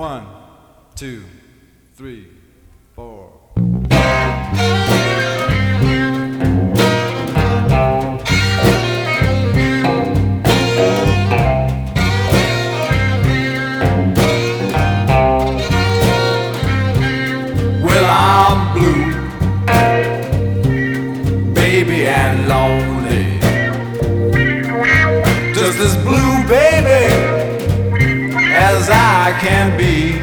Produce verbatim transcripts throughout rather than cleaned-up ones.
One, two, three, four. Well, I'm blue, baby, and lonely. Just as blue, baby, as I can be.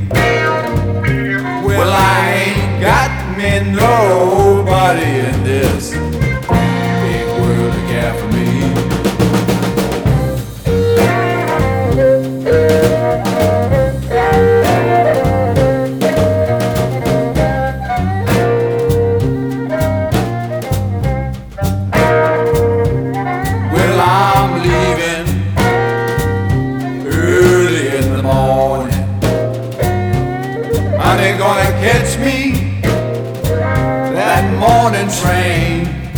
Well, I ain't got me nobody in this big world to care for me. Well, I'm leaving early in the morning. Are they gonna catch me that morning train?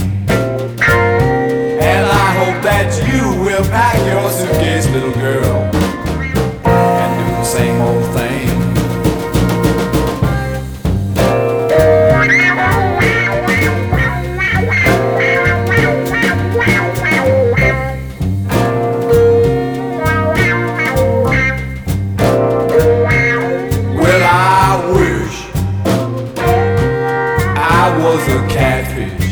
And I hope that you will pack your suitcase, little girl, and do the same old thing. Was a catfish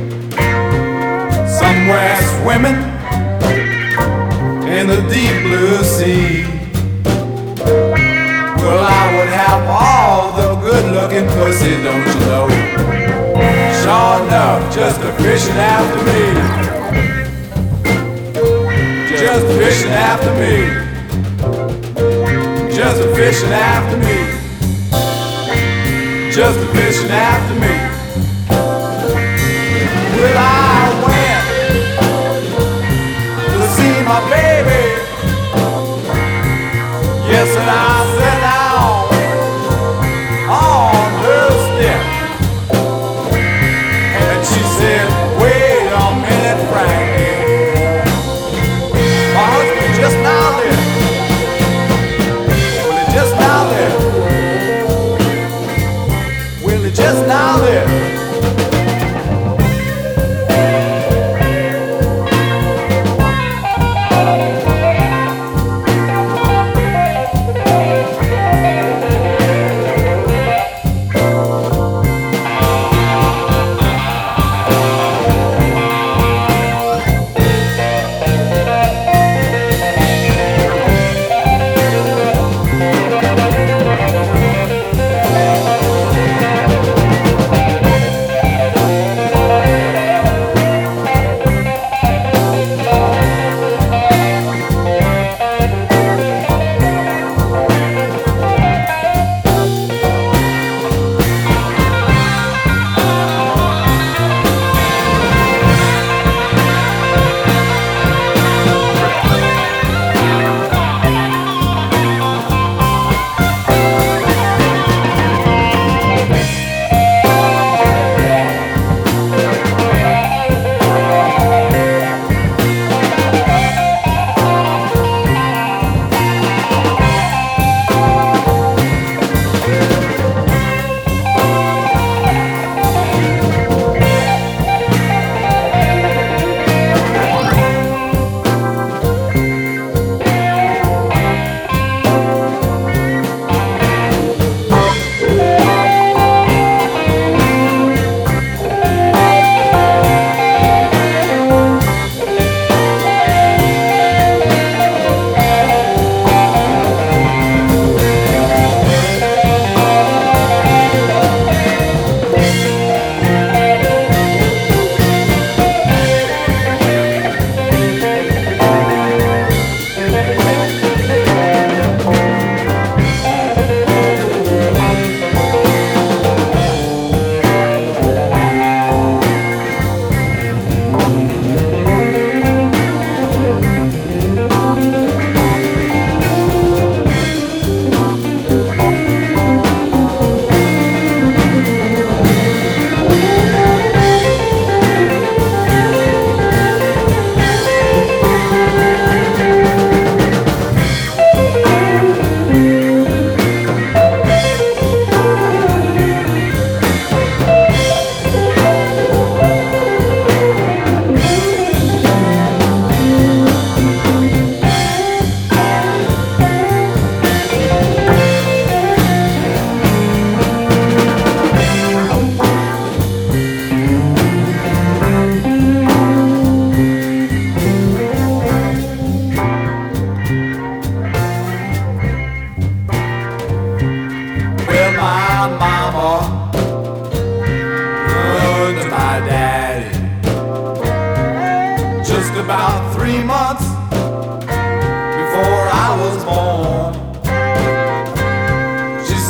somewhere swimming in the deep blue sea. Well, I would have all the good-looking pussy, don't you know? Sure enough, just a fishing after me, just fishing after me, just a fishing after me, just a fishing after me. Well, I went to see my baby. Yes, and I sat down on her step. And she said, wait a minute, Frankie. My husband just now left. Well, he just now left. Well, he just now left.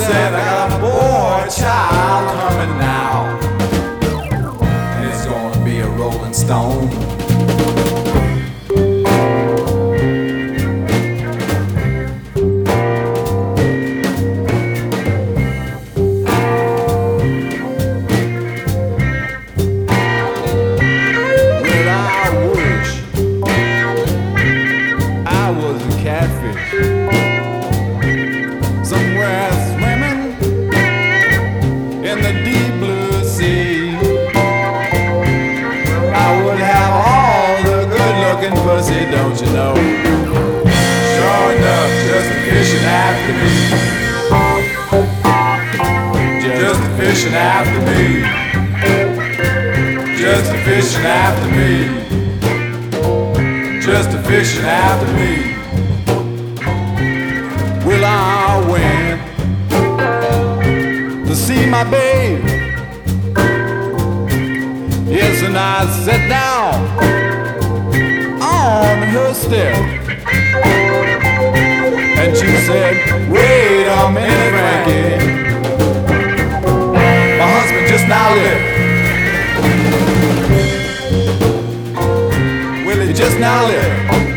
said, I got a boy child coming now, and it's gonna be a rolling stone. Pussy, don't you know? Sure enough, just a fishing after me. Just a fishing after me. Just a fishing after me. Just a fishing after me. Well, I went to see my babe. Yes, and I sat down on her step, and she said, wait a minute, Frankie, my husband just now left. Well, he just now left.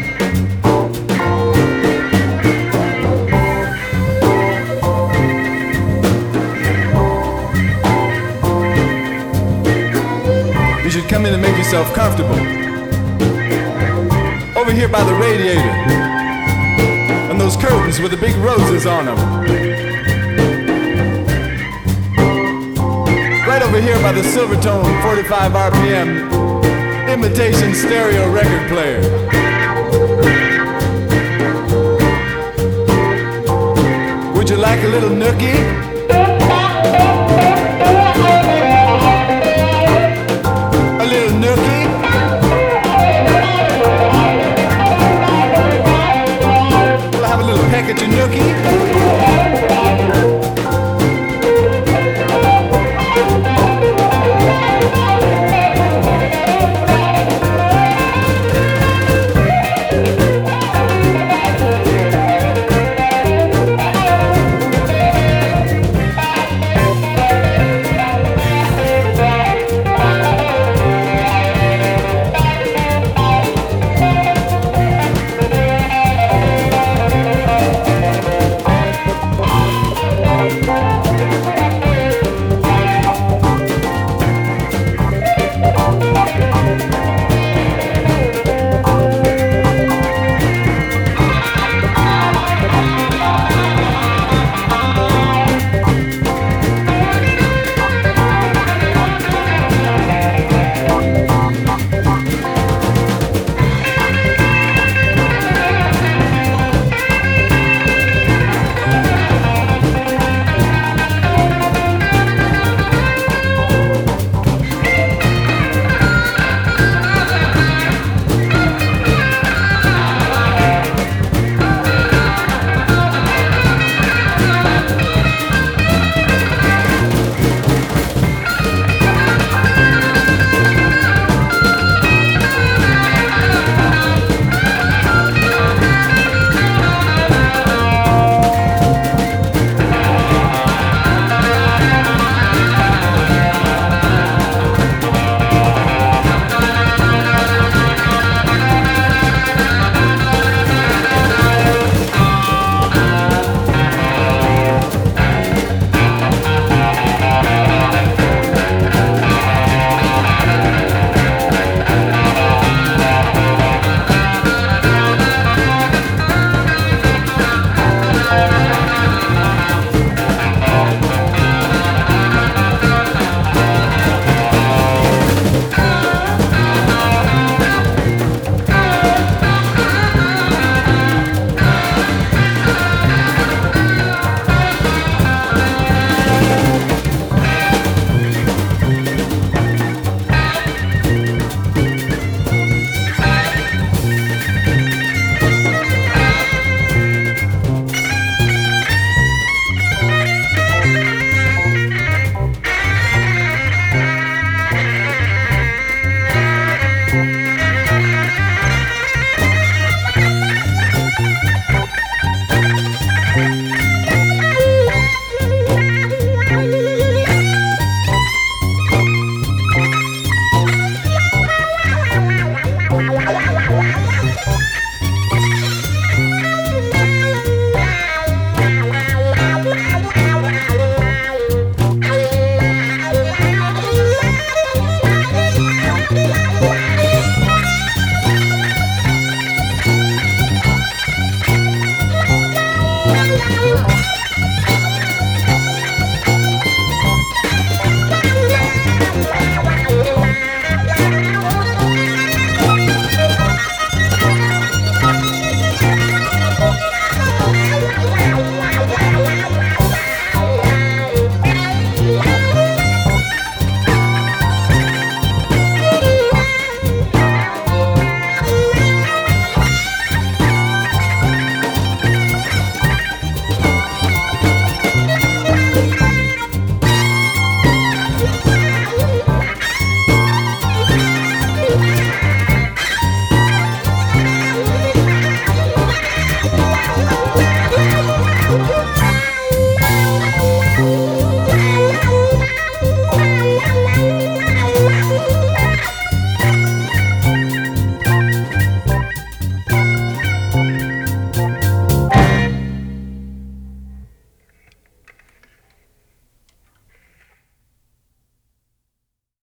You should come in and make yourself comfortable over here by the radiator and those curtains with the big roses on them. Right over here by the Silvertone forty-five R P M imitation stereo record player. Would you like a little nookie? A little nookie? Peck at your nookie.